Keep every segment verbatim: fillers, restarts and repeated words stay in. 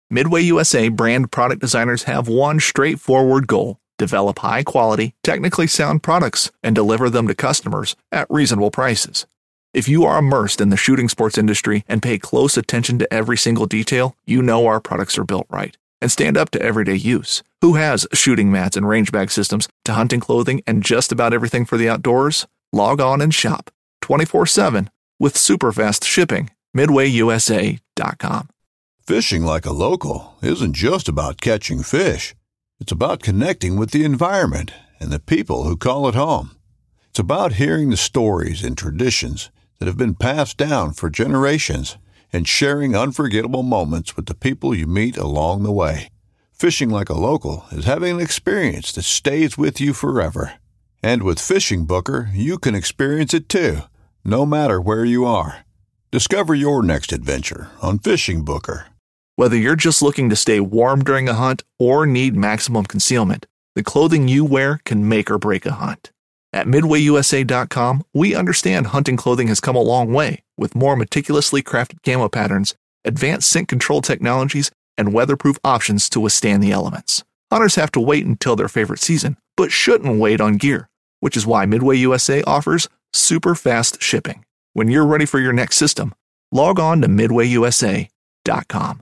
Midway U S A brand product designers have one straightforward goal: develop high-quality, technically sound products and deliver them to customers at reasonable prices. If you are immersed in the shooting sports industry and pay close attention to every single detail, you know our products are built right and stand up to everyday use. Who has shooting mats and range bag systems to hunting clothing and just about everything for the outdoors? Log on and shop twenty-four seven with super fast shipping. midway u s a dot com. Fishing like a local isn't just about catching fish. It's about connecting with the environment and the people who call it home. It's about hearing the stories and traditions that have been passed down for generations and sharing unforgettable moments with the people you meet along the way. Fishing like a local is having an experience that stays with you forever. And with Fishing Booker, you can experience it too, no matter where you are. Discover your next adventure on Fishing Booker. Whether you're just looking to stay warm during a hunt or need maximum concealment, the clothing you wear can make or break a hunt. At midway u s a dot com, we understand hunting clothing has come a long way with more meticulously crafted camo patterns, advanced scent control technologies, and weatherproof options to withstand the elements. Hunters have to wait until their favorite season, but shouldn't wait on gear, which is why Midway U S A offers super fast shipping. When you're ready for your next system, log on to midway u s a dot com.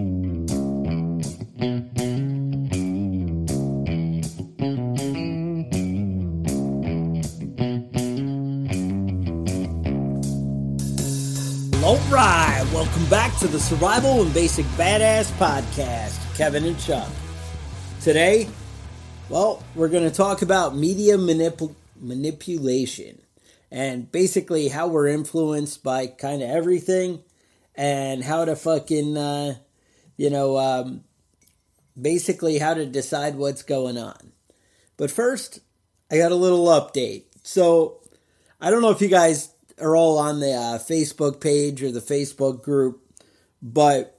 All right, welcome back to the Survival and Basic Badass Podcast. Kevin and Chuck. Today, well, we're going to talk about media manip- manipulation and basically how we're influenced by kind of everything and how to fucking, uh, you know, um, basically how to decide what's going on. But first, I got a little update. So, I don't know if you guys are all on the uh, Facebook page or the Facebook group, but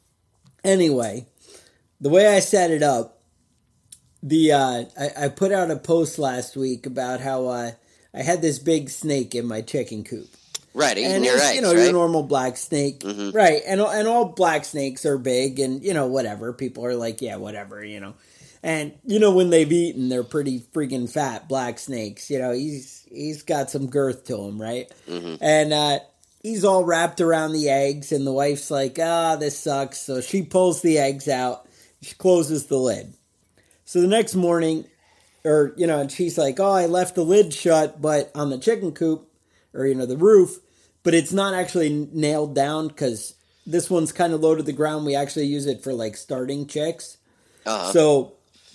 anyway, the way I set it up, the uh, I, I put out a post last week about how uh, I had this big snake in my chicken coop. Right, eating and your it's, eggs, you know, right? your normal black snake, mm-hmm. right? And and all black snakes are big, and you know, whatever. People are like, yeah, whatever, you know. And you know, when they've eaten, they're pretty freaking fat black snakes. You know, he's he's got some girth to him, right? Mm-hmm. And uh, he's all wrapped around the eggs, and the wife's like, ah, this sucks. So she pulls the eggs out, she closes the lid. So the next morning, or you know, and she's like, oh, I left the lid shut, but on the chicken coop, or you know, the roof, but it's not actually nailed down because this one's kind of low to the ground. We actually use it for like starting chicks. Uh-huh. So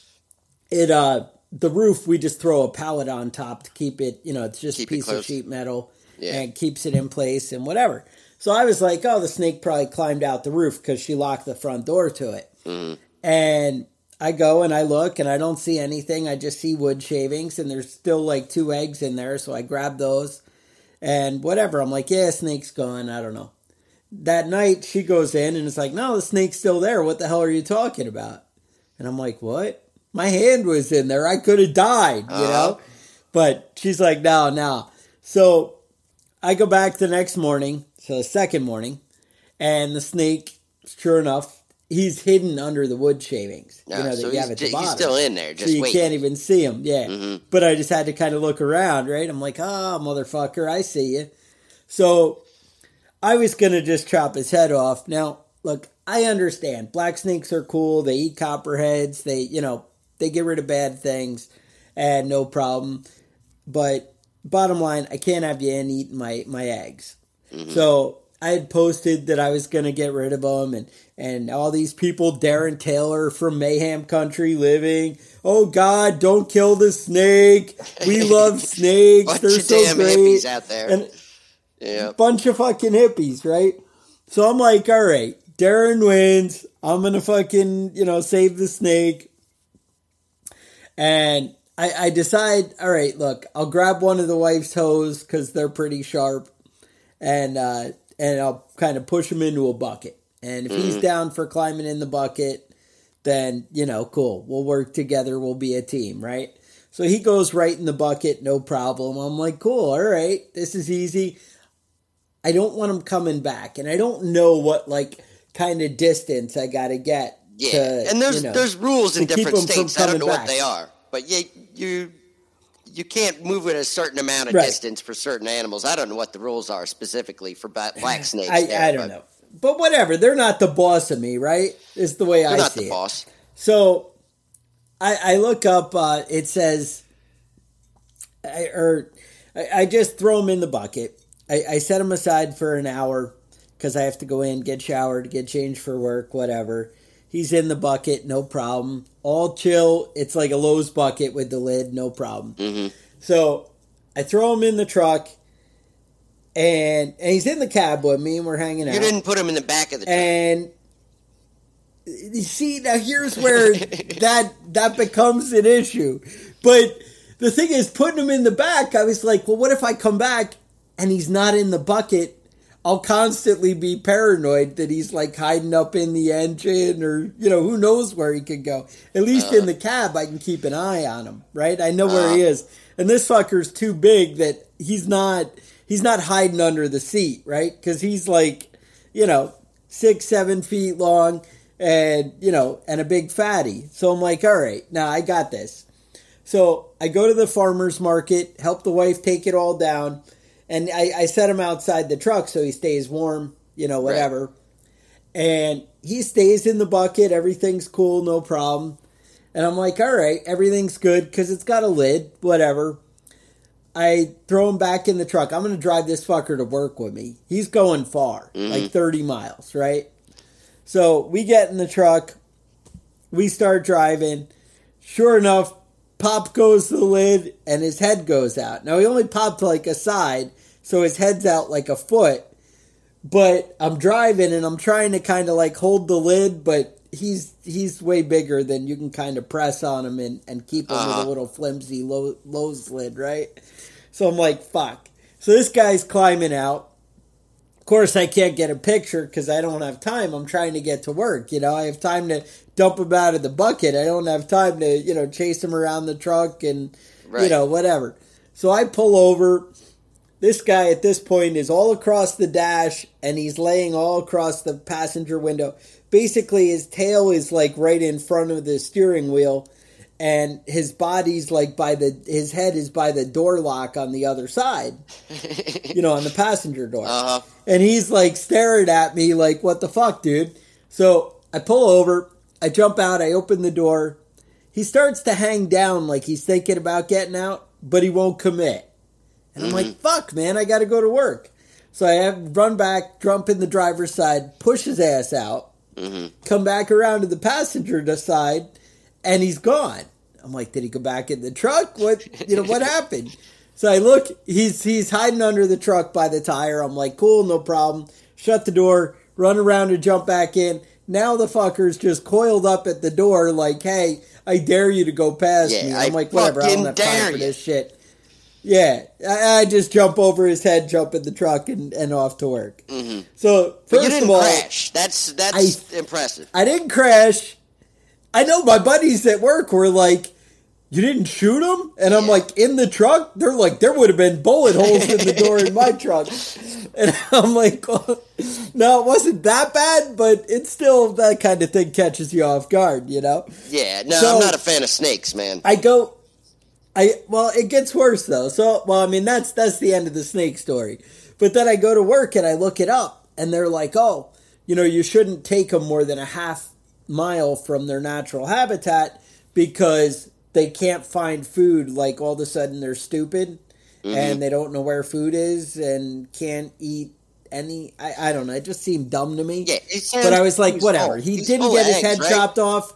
it uh the roof, we just throw a pallet on top to keep it, you know, it's just Keep a piece it of sheet metal yeah. and keeps it in place and whatever. So I was like, oh, the snake probably climbed out the roof because she locked the front door to it. Mm-hmm. And I go and I look and I don't see anything. I just see wood shavings and there's still like two eggs in there. So I grab those and whatever. I'm like, yeah, snake's gone. I don't know. That night she goes in and it's like, no, the snake's still there. What the hell are you talking about? And I'm like, what? My hand was in there. I could have died, you uh-huh. know? But she's like, no, no. So I go back the next morning, so the second morning, and the snake, sure enough, he's hidden under the wood shavings. No, you know, so that you have he's, at the he's bottom. still in there, just so you waiting. can't even see him, yeah. Mm-hmm. But I just had to kind of look around, right? I'm like, oh, motherfucker, I see you. So I was going to just chop his head off. Now, look, I understand. Black snakes are cool. They eat copperheads. They, you know, they get rid of bad things and no problem. But bottom line, I can't have you in eating my, my eggs. Mm-hmm. So I had posted that I was going to get rid of them. And, and all these people, Darren Taylor from Mayhem Country Living. Oh, God, don't kill the snake. We love snakes. Bunch They're of so damn great. hippies out there. And yeah. bunch of fucking hippies, right? So I'm like, all right, Darren wins. I'm going to fucking, you know, save the snake. And I, I decide, all right, look, I'll grab one of the wife's hose because they're pretty sharp. And uh, and I'll kind of push him into a bucket. And if mm-hmm. he's down for climbing in the bucket, then, you know, cool. We'll work together. We'll be a team, right? So he goes right in the bucket, no problem. I'm like, cool, all right, this is easy. I don't want him coming back. And I don't know what, like, kind of distance I got to get. Yeah, to, and there's you know, there's rules in different states. I don't know back. what they are, but you you you can't move at a certain amount of right. distance for certain animals. I don't know what the rules are specifically for black snakes. I, there, I don't know, but whatever. They're not the boss of me, right? Is the way they're I not see the it. boss. So I, I look up. Uh, it says, I, or I, I just throw them in the bucket. I, I set them aside for an hour because I have to go in, get showered, get changed for work, whatever. He's in the bucket, no problem. All chill. It's like a Lowe's bucket with the lid, no problem. Mm-hmm. So I throw him in the truck, and, and he's in the cab with me, and we're hanging out. You didn't put him in the back of the truck. And you see, now here's where that that becomes an issue. But the thing is, putting him in the back, I was like, well, what if I come back and he's not in the bucket? I'll constantly be paranoid that he's like hiding up in the engine or, you know, who knows where he could go. At least uh, in the cab, I can keep an eye on him, right? I know uh, where he is. And this fucker's too big that he's not, he's not hiding under the seat, right? Because he's like, you know, six, seven feet long and, you know, and a big fatty. So I'm like, all right, now I got this. So I go to the farmer's market, help the wife take it all down. And I, I set him outside the truck so he stays warm, you know, whatever. Right. And he stays in the bucket. Everything's cool, no problem. And I'm like, all right, everything's good because it's got a lid, whatever. I throw him back in the truck. I'm going to drive this fucker to work with me. He's going far, mm-hmm. like thirty miles, right? So we get in the truck. We start driving. Sure enough, pop goes the lid and his head goes out. Now he only popped like a side, so his head's out like a foot. But I'm driving and I'm trying to kind of like hold the lid, but he's he's way bigger than you can kind of press on him and, and keep him uh-huh. with a little flimsy low, Lowe's lid, right? So I'm like, fuck. So this guy's climbing out. Of course, I can't get a picture because I don't have time. I'm trying to get to work. You know, I have time to dump him out of the bucket. I don't have time to, you know, chase him around the truck and, right. you know, whatever. So I pull over. This guy at this point is all across the dash and he's laying all across the passenger window. Basically, his tail is like right in front of the steering wheel and his body's like by the, his head is by the door lock on the other side, you know, on the passenger door. Uh-huh. And he's like staring at me like, what the fuck, dude? So I pull over, I jump out, I open the door. He starts to hang down like he's thinking about getting out, but he won't commit. And I'm mm-hmm. like, fuck, man, I got to go to work. So I have to run back, jump in the driver's side, push his ass out, mm-hmm. come back around to the passenger side, and he's gone. I'm like, did he go back in the truck? What, you know, what happened? So I look, he's he's hiding under the truck by the tire. I'm like, cool, no problem. Shut the door, run around and jump back in. Now the fucker's just coiled up at the door like, hey, I dare you to go past yeah, me. I'm I like, whatever, I don't have time for you. this shit. Yeah, I, I just jump over his head, jump in the truck, and, and off to work. Mm-hmm. So, first but you didn't of all, crash. That's, that's I, impressive. I didn't crash. I know my buddies at work were like, you didn't shoot him? And I'm yeah. like, in the truck? They're like, there would have been bullet holes in the door in my truck. And I'm like, well, no, it wasn't that bad, but it's still that kind of thing catches you off guard, you know? Yeah, no, so, I'm not a fan of snakes, man. I go, I well, it gets worse, though. So, well, I mean, that's that's the end of the snake story. But then I go to work and I look it up, and they're like, oh, you know, you shouldn't take them more than a half mile from their natural habitat because they can't find food. Like, all of a sudden they're stupid mm-hmm. and they don't know where food is and can't eat any. I, I don't know. It just seemed dumb to me. Yeah, but I was like, whatever. He didn't get his head chopped off.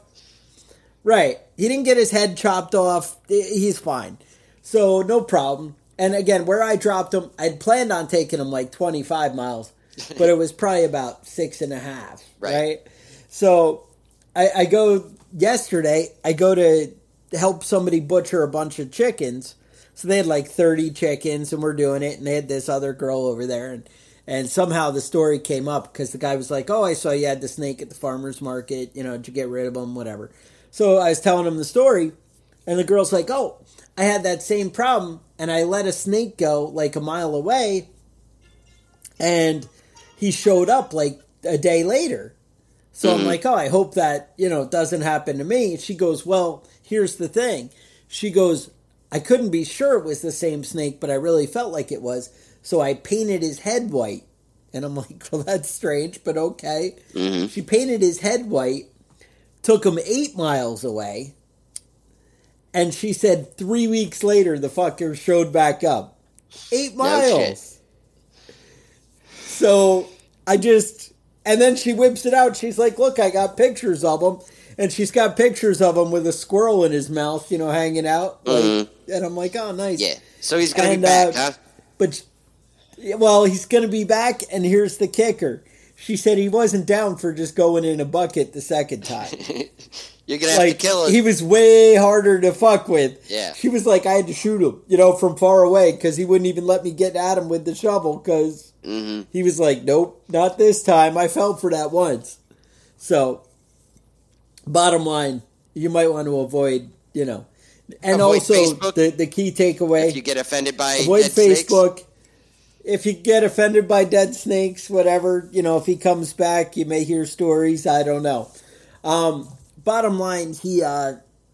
Right. He didn't get his head chopped off. He's fine. So, no problem. And again, where I dropped him, I'd planned on taking him like twenty-five miles, but it was probably about six and a half. Right. right? So, I, I go yesterday, I go to help somebody butcher a bunch of chickens. So they had like thirty chickens and we're doing it. And they had this other girl over there. And, and somehow the story came up because the guy was like, oh, I saw you had the snake at the farmer's market. You know, did you get rid of him? Whatever. So I was telling him the story. And the girl's like, oh, I had that same problem. And I let a snake go like a mile away. And he showed up like a day later. So mm-hmm. I'm like, oh, I hope that, you know, doesn't happen to me. She goes, well, here's the thing. She goes, I couldn't be sure it was the same snake, but I really felt like it was. So I painted his head white. And I'm like, well, that's strange, but okay. Mm-hmm. She painted his head white, took him eight miles away. And she said three weeks later, the fucker showed back up. Eight miles. No shit. So I just, and then she whips it out. She's like, look, I got pictures of him. And she's got pictures of him with a squirrel in his mouth, you know, hanging out. Like, mm-hmm. And I'm like, oh, nice. Yeah. So he's going to be back, uh, huh? But, well, he's going to be back. And here's the kicker. She said he wasn't down for just going in a bucket the second time. You're going to have like, to kill him. He was way harder to fuck with. Yeah. She was like, I had to shoot him, you know, from far away because he wouldn't even let me get at him with the shovel because mm-hmm. he was like, nope, not this time. I fell for that once. So, bottom line, you might want to avoid, you know. And avoid also, Facebook, the, the key takeaway. If you get offended by avoid dead Facebook. Snakes. If you get offended by dead snakes, whatever, you know, if he comes back, you may hear stories. I don't know. Um, bottom line, he, uh,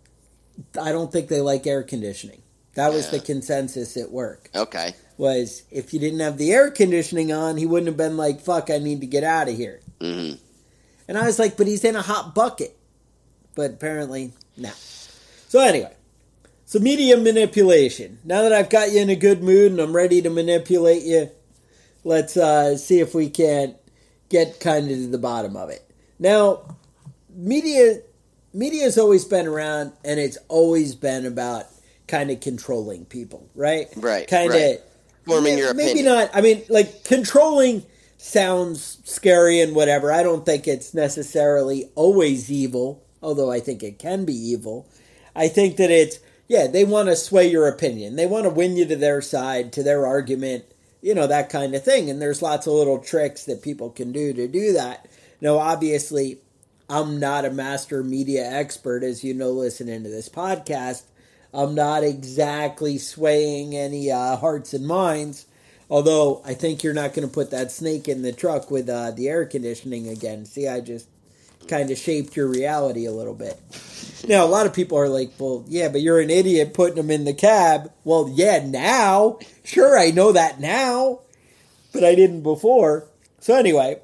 I don't think they like air conditioning. That was yeah. the consensus at work. Okay. Was if you didn't have the air conditioning on, he wouldn't have been like, fuck, I need to get out of here. Mm-hmm. And I was like, but he's in a hot bucket. But apparently, no. So anyway, so media manipulation. Now that I've got you in a good mood and I'm ready to manipulate you, let's uh, see if we can't get kind of to the bottom of it. Now, media media's always been around, and it's always been about kind of controlling people, right? Right, Kind of right. Forming your maybe opinion. not. I mean, like, controlling sounds scary and whatever. I don't think it's necessarily always evil, although I think it can be evil. I think that it's, yeah, they want to sway your opinion. They want to win you to their side, to their argument, you know, that kind of thing. And there's lots of little tricks that people can do to do that. Now, obviously, I'm not a master media expert, as you know, listening to this podcast. I'm not exactly swaying any uh, hearts and minds, although I think you're not going to put that snake in the truck with uh, the air conditioning again. See, I just kind of shaped your reality a little bit. Now, a lot of people are like, well, yeah, but you're an idiot putting them in the cab. Well, yeah, now. Sure, I know that now, but I didn't before. So anyway,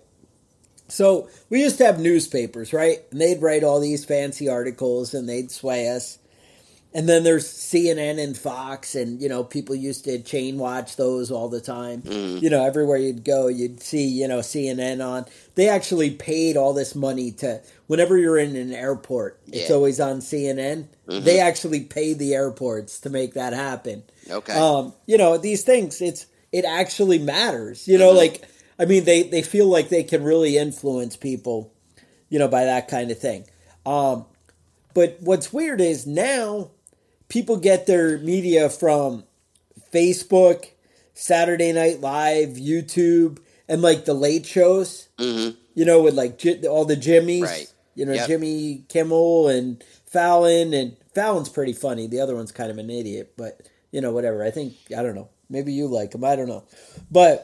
so we used to have newspapers, right? And they'd write all these fancy articles and they'd sway us. And then there's C N N and Fox, and, you know, people used to chain watch those all the time. Mm. You know, everywhere you'd go, you'd see, you know, C N N on. They actually paid all this money to, whenever you're in an airport, yeah. it's always on C N N. Mm-hmm. They actually pay the airports to make that happen. Okay. Um, you know, these things, it's it actually matters. You know, mm-hmm. like, I mean, they, they feel like they can really influence people, you know, by that kind of thing. Um, but what's weird is now people get their media from Facebook, Saturday Night Live, YouTube, and like the late shows, mm-hmm. you know, with like J- all the Jimmys, right. you know, yep. Jimmy Kimmel and Fallon, and Fallon's pretty funny. The other one's kind of an idiot, but you know, whatever. I think, I don't know. Maybe you like him. I don't know. But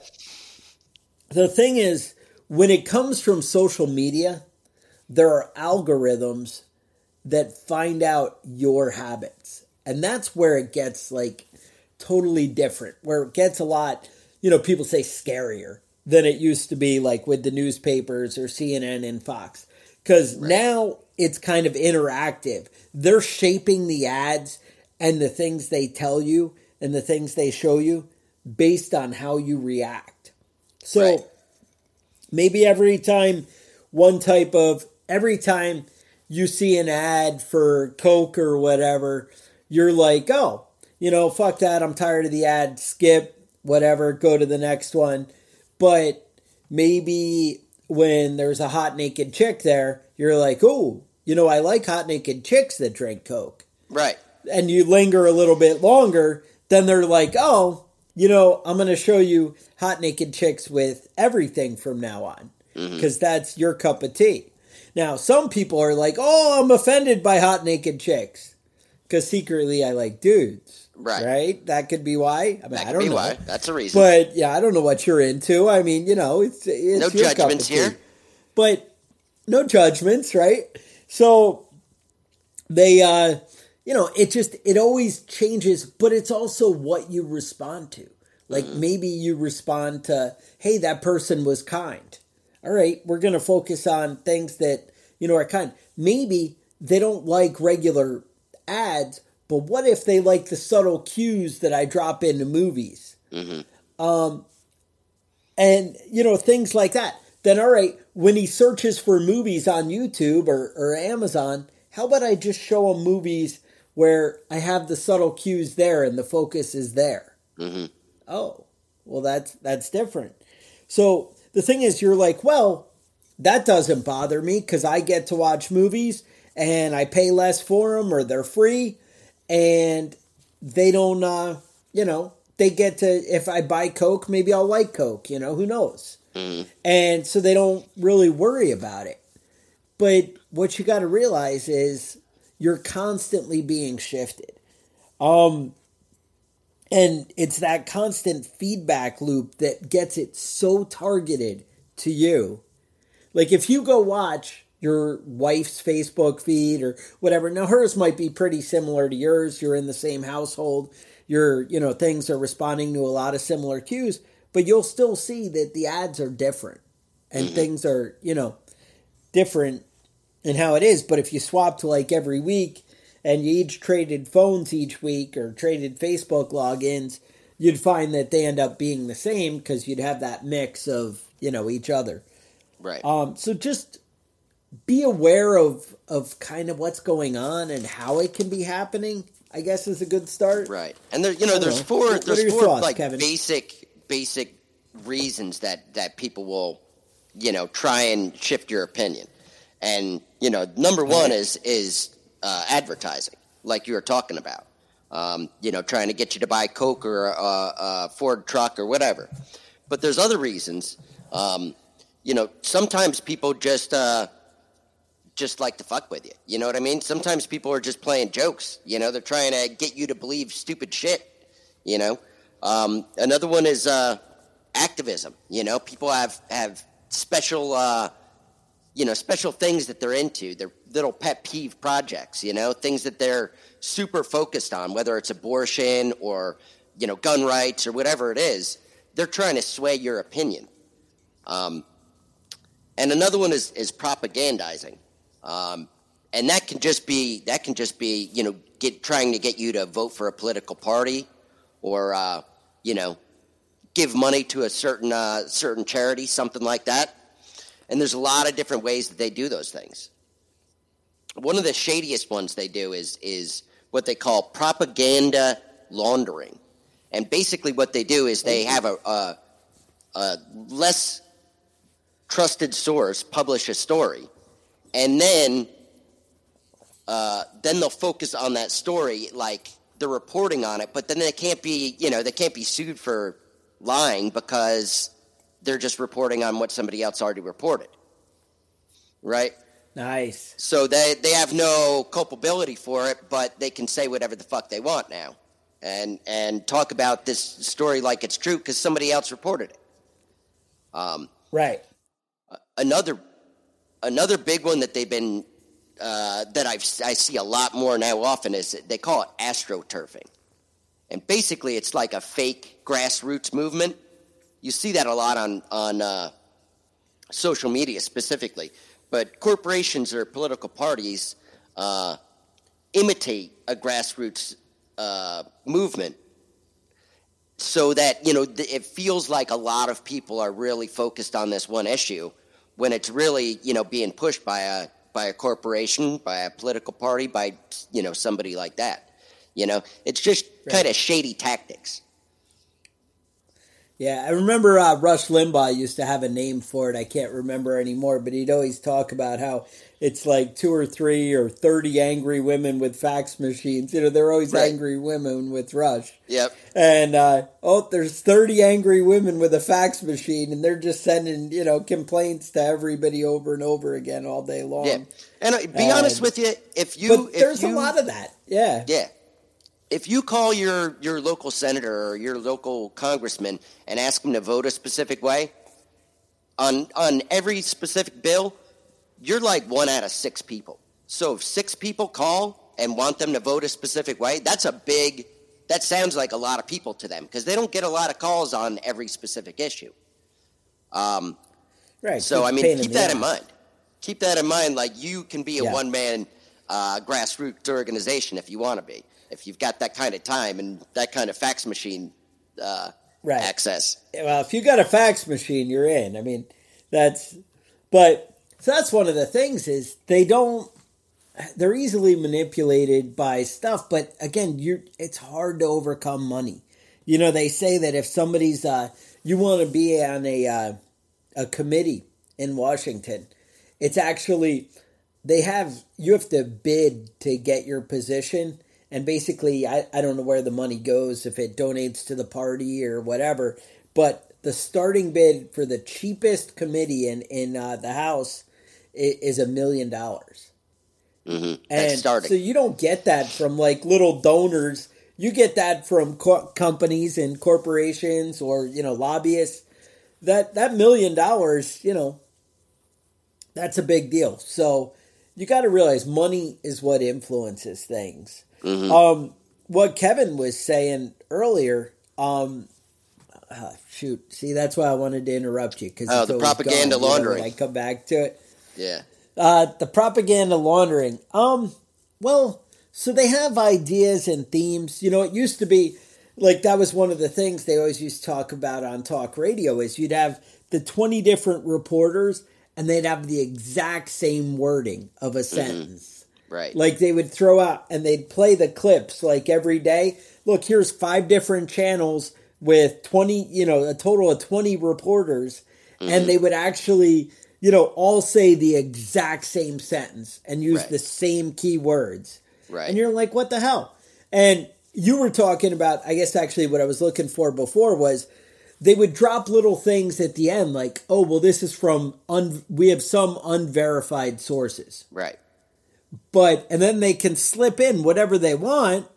the thing is, when it comes from social media, there are algorithms that find out your habits. And that's where it gets, like, totally different, where it gets a lot, you know, people say scarier than it used to be, like, with the newspapers or C N N and Fox. Because right. now it's kind of interactive. They're shaping the ads and the things they tell you and the things they show you based on how you react. So right. maybe every time one type of, every time you see an ad for Coke or whatever, you're like, oh, you know, fuck that. I'm tired of the ad. Skip, whatever. Go to the next one. But maybe when there's a hot naked chick there, you're like, oh, you know, I like hot naked chicks that drink Coke. Right. And you linger a little bit longer. Then they're like, oh, you know, I'm going to show you hot naked chicks with everything from now on. Because mm-hmm. that's your cup of tea. Now, some people are like, oh, I'm offended by hot naked chicks. Because secretly I like dudes, right? Right? That could be why. I mean, that I don't be know. Why. That's a reason. But yeah, I don't know what you're into. I mean, you know, it's, it's no your judgments cup of tea. here. But no judgments, right? So they, uh, you know, it just, it always changes, but it's also what you respond to. Like mm-hmm. maybe you respond to, hey, that person was kind. All right, we're going to focus on things that, you know, are kind. Maybe they don't like regular ads, but what if they like the subtle cues that I drop into movies? Mm-hmm. Um, and, you know, things like that. Then, all right, when he searches for movies on YouTube or, or Amazon, how about I just show him movies where I have the subtle cues there and the focus is there? Mm-hmm. Oh, well, that's that's different. So the thing is, you're like, well, that doesn't bother me because I get to watch movies and I pay less for them or they're free and they don't, uh, you know, they get to, if I buy Coke, maybe I'll like Coke, you know, who knows? Mm-hmm. And so they don't really worry about it. But what you got to realize is you're constantly being shifted. Um, and it's that constant feedback loop that gets it so targeted to you. Like if you go watch your wife's Facebook feed or whatever, now hers might be pretty similar to yours. You're in the same household. Your, you know, things are responding to a lot of similar cues, but you'll still see that the ads are different and mm-hmm. things are, you know, different in how it is. But if you swap to like every week and you each traded phones each week or traded Facebook logins, you'd find that they end up being the same because you'd have that mix of, you know, each other. Right. Um, so just be aware of, of kind of what's going on and how it can be happening, I guess, is a good start. Right. And there, you know, there's know. four, What there's four thoughts, like Kevin? basic, basic reasons that, that people will, you know, try and shift your opinion. And, you know, number one is, is, uh, advertising, like you were talking about. Um, you know, trying to get you to buy Coke or a, a Ford truck or whatever. But there's other reasons. Um, you know, sometimes people just, uh, just like to fuck with you. You know what I mean? Sometimes people are just playing jokes. You know, they're trying to get you to believe stupid shit, you know? Um, another one is uh, activism. You know, people have, have special, uh, you know, special things that they're into. They're little pet peeve projects, you know, things that they're super focused on, whether it's abortion or, you know, gun rights or whatever it is. They're trying to sway your opinion. Um, and another one is, is propagandizing. Um, and that can just be, that can just be, you know, get, trying to get you to vote for a political party or, uh, you know, give money to a certain, uh, certain charity, something like that. And there's a lot of different ways that they do those things. One of the shadiest ones they do is, is what they call propaganda laundering. And basically what they do is they have a, a, a less trusted source publish a story. And then, uh, then they'll focus on that story, like they're reporting on it. But then they can't be, you know, they can't be sued for lying because they're just reporting on what somebody else already reported, right? Nice. So they they have no culpability for it, but they can say whatever the fuck they want now, and and talk about this story like it's true because somebody else reported it. Um, right. Another. Another big one that they've been uh, that I've, I see a lot more now often is they call it astroturfing. And basically it's like a fake grassroots movement. You see that a lot on, on uh, social media specifically. But corporations or political parties uh, imitate a grassroots uh, movement so that, you know, th- it feels like a lot of people are really focused on this one issue when it's really, you know, being pushed by a by a corporation, by a political party, by, you know, somebody like that. You know, it's just right. kind of shady tactics. Yeah, I remember uh, Rush Limbaugh used to have a name for it. I can't remember anymore, but he'd always talk about how it's like two or three or thirty angry women with fax machines. You know, they're always right. angry women with Rush. Yep. And, uh, oh, there's thirty angry women with a fax machine, and they're just sending, you know, complaints to everybody over and over again all day long. Yeah. And uh, be and, honest with you, if you... But if there's you, a lot of that, yeah. Yeah. If you call your, your local senator or your local congressman and ask them to vote a specific way, on on every specific bill, you're like one out of six people. So if six people call and want them to vote a specific way, that's a big, that sounds like a lot of people to them because they don't get a lot of calls on every specific issue. Um, right. So, I mean, keep that in mind. Keep that in mind. Like, you can be a yeah. one-man uh, grassroots organization if you want to be, if you've got that kind of time and that kind of fax machine uh, right. access. Well, if you got a fax machine, you're in. I mean, that's, but... So that's one of the things is they don't, they're easily manipulated by stuff. But again, you're, it's hard to overcome money. You know, they say that if somebody's, uh, you want to be on a, uh, a committee in Washington, it's actually, they have, you have to bid to get your position. And basically, I, I don't know where the money goes, if it donates to the party or whatever. But the starting bid for the cheapest committee in, in uh, the House is a million dollars. Mm-hmm. And starting. So you don't get that from like little donors. You get that from co- companies and corporations or, you know, lobbyists. That that million dollars, you know, that's a big deal. So you got to realize money is what influences things. Mm-hmm. Um, what Kevin was saying earlier, um, uh, shoot, see, that's why I wanted to interrupt you. Cause oh, it's the propaganda gone, laundering. You know, I come back to it. Yeah. Uh, the propaganda laundering. Um, well, so they have ideas and themes. You know, it used to be like that was one of the things they always used to talk about on talk radio is you'd have the twenty different reporters and they'd have the exact same wording of a sentence. Mm-hmm. Right. Like they would throw out and they'd play the clips like every day. Look, here's five different channels with twenty, you know, a total of twenty reporters. Mm-hmm. And they would actually, you know, all say the exact same sentence and use right. the same keywords. Right. And you're like, what the hell? And you were talking about, I guess actually what I was looking for before was they would drop little things at the end like, oh, well, this is from, un- we have some unverified sources. Right. But, and then they can slip in whatever they want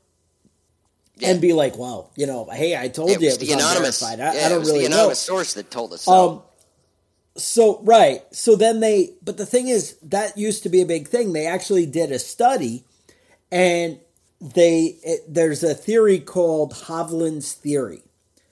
yeah. and be like, well, you know, hey, I told it you was it was the anonymous, unverified. I, yeah, I don't it was really the anonymous know. source that told us so. Um, So, right. So then they, but the thing is, that used to be a big thing. They actually did a study and they, it, there's a theory called Hovland's theory.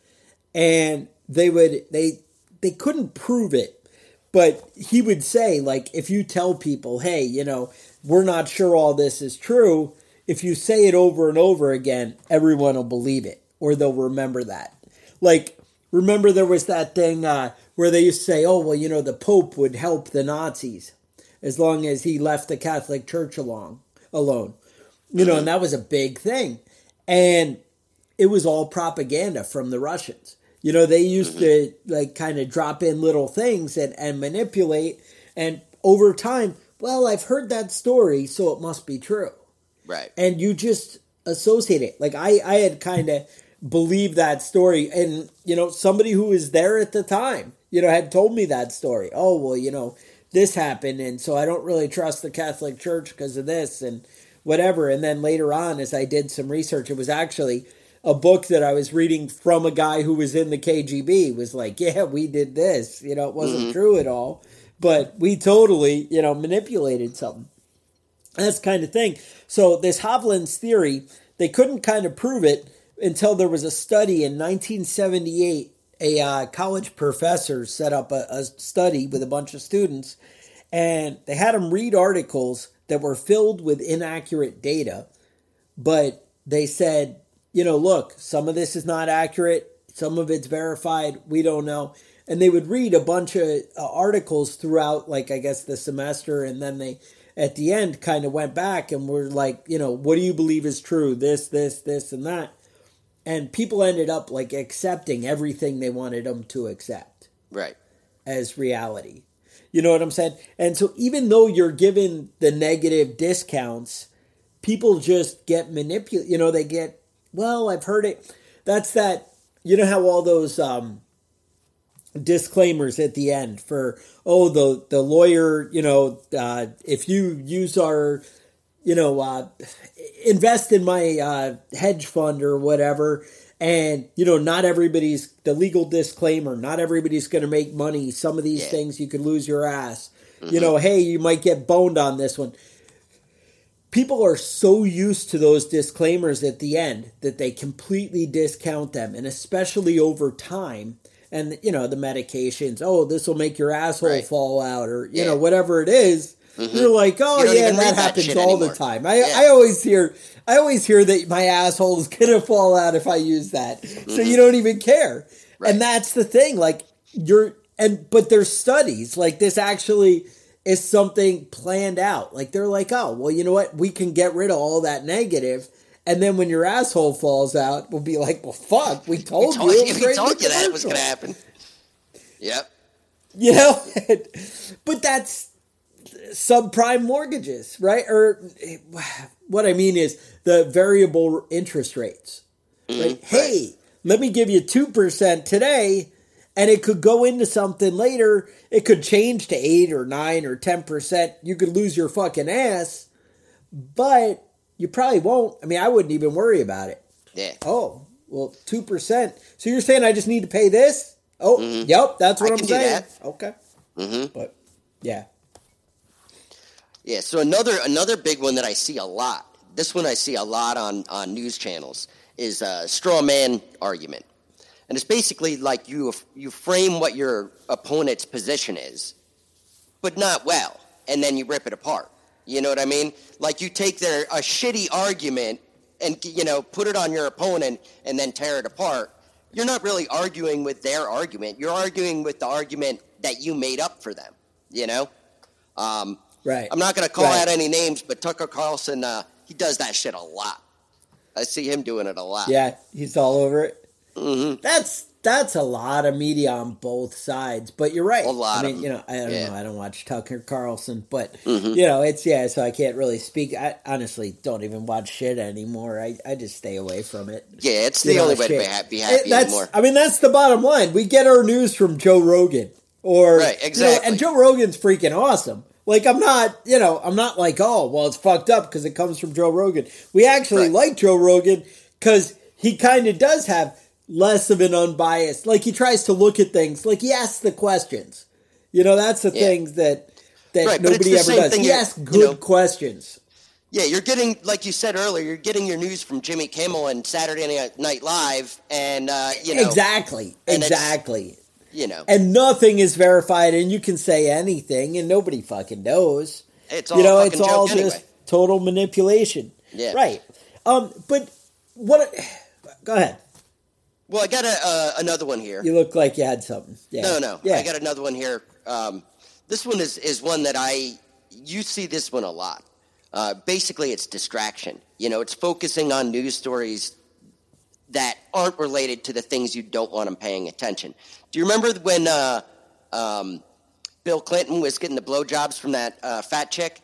And they would, they, they couldn't prove it, but he would say, like, if you tell people, hey, you know, we're not sure all this is true, if you say it over and over again, everyone will believe it or they'll remember that. Like, remember there was that thing, uh, where they used to say, oh, well, you know, the Pope would help the Nazis as long as he left the Catholic Church alone, alone. You know, and that was a big thing. And it was all propaganda from the Russians. You know, they used to, like, kind of drop in little things and, and manipulate. And over time, well, I've heard that story, so it must be true. Right. And you just associate it. Like, I, I had kind of believed that story. And, you know, somebody who was there at the time, you know, had told me that story. Oh, well, you know, this happened, and so I don't really trust the Catholic Church because of this and whatever. And then later on, as I did some research, it was actually a book that I was reading from a guy who was in the K G B. It was like, yeah, we did this. You know, it wasn't mm-hmm. true at all, but we totally, you know, manipulated something. That's kind of thing. So this Hovland's theory, they couldn't kind of prove it until there was a study in nineteen seventy-eight. A uh, college professor set up a, a study with a bunch of students, and they had them read articles that were filled with inaccurate data, but they said, you know, look, some of this is not accurate, some of it's verified, we don't know. And they would read a bunch of uh, articles throughout, like, I guess, the semester, and then they, at the end, kind of went back and were like, you know, what do you believe is true? This, this, this, and that. And people ended up, like, accepting everything they wanted them to accept. Right. As reality. You know what I'm saying? And so even though you're given the negative discounts, people just get manipulated. You know, they get, well, I've heard it. That's that, you know how all those um, disclaimers at the end for, oh, the, the lawyer, you know, uh, if you use our... you know, uh, invest in my uh, hedge fund or whatever. And, you know, not everybody's, the legal disclaimer, not everybody's going to make money. Some of these yeah. things you could lose your ass. Mm-hmm. You know, hey, you might get boned on this one. People are so used to those disclaimers at the end that they completely discount them, and especially over time. And, you know, the medications, oh, this will make your asshole right. fall out, or, you yeah. know, whatever it is. Mm-hmm. You're like, oh, you yeah, that happens that all anymore. the time. I, yeah. I always hear I always hear that my asshole is going to fall out if I use that. Mm-hmm. So you don't even care. Right. And that's the thing. Like, you're, and, but there's studies, like, this actually is something planned out. Like, they're like, oh, well, you know what? We can get rid of all that negative. And then when your asshole falls out, we'll be like, well, fuck, we told, we told you. We told you that it was going to happen. Yep. You know? But that's subprime mortgages, right? Or what I mean is the variable interest rates. Mm-hmm. Right? Hey, let me give you two percent today, and it could go into something later. It could change to eight or nine or ten percent. You could lose your fucking ass, but you probably won't. I mean, I wouldn't even worry about it. Yeah. Oh, well, two percent. So you're saying I just need to pay this? Oh, mm-hmm. Yep, that's what I I'm saying. Okay. Mm-hmm. But, yeah. Yeah, so another another big one that I see a lot, this one I see a lot on, on news channels, is a straw man argument. And it's basically like you you frame what your opponent's position is, but not well, and then you rip it apart. You know what I mean? Like you take their a shitty argument and, you know, put it on your opponent and then tear it apart. You're not really arguing with their argument. You're arguing with the argument that you made up for them, you know? Um, right. I'm not going to call right. out any names, but Tucker Carlson, uh, he does that shit a lot. I see him doing it a lot. Yeah, he's all over it. Mm-hmm. That's that's a lot of media on both sides, but you're right. A lot I mean, of you know, I don't yeah. know. I don't watch Tucker Carlson, but mm-hmm. you know, it's yeah. So I can't really speak. I honestly don't even watch shit anymore. I, I just stay away from it. Yeah, it's the you only know, way shit. to be happy, be happy it, that's, anymore. I mean, that's the bottom line. We get our news from Joe Rogan, or right, exactly. You know, and Joe Rogan's freaking awesome. Like, I'm not, you know, I'm not like, oh, well, it's fucked up because it comes from Joe Rogan. We actually right. like Joe Rogan because he kind of does have less of an unbiased, like he tries to look at things, like he asks the questions. You know, that's the yeah. things that that right, nobody ever does. He asks good you know, questions. Yeah, you're getting, like you said earlier, you're getting your news from Jimmy Kimmel and Saturday Night Live, and, uh, you know. Exactly, exactly. You know. And nothing is verified, and you can say anything, and nobody fucking knows. It's all you know, fucking it's all joke just anyway. Total manipulation. Yeah. Right. Um, but what, go ahead. Well, I got a, uh, another one here. You look like you had something. Yeah. No, no. Yeah. I got another one here. Um, this one is, is one that I, you see this one a lot. Uh, basically, it's distraction. You know, it's focusing on news stories that aren't related to the things you don't want them paying attention. Do you remember when uh, um, Bill Clinton was getting the blowjobs from that uh, fat chick?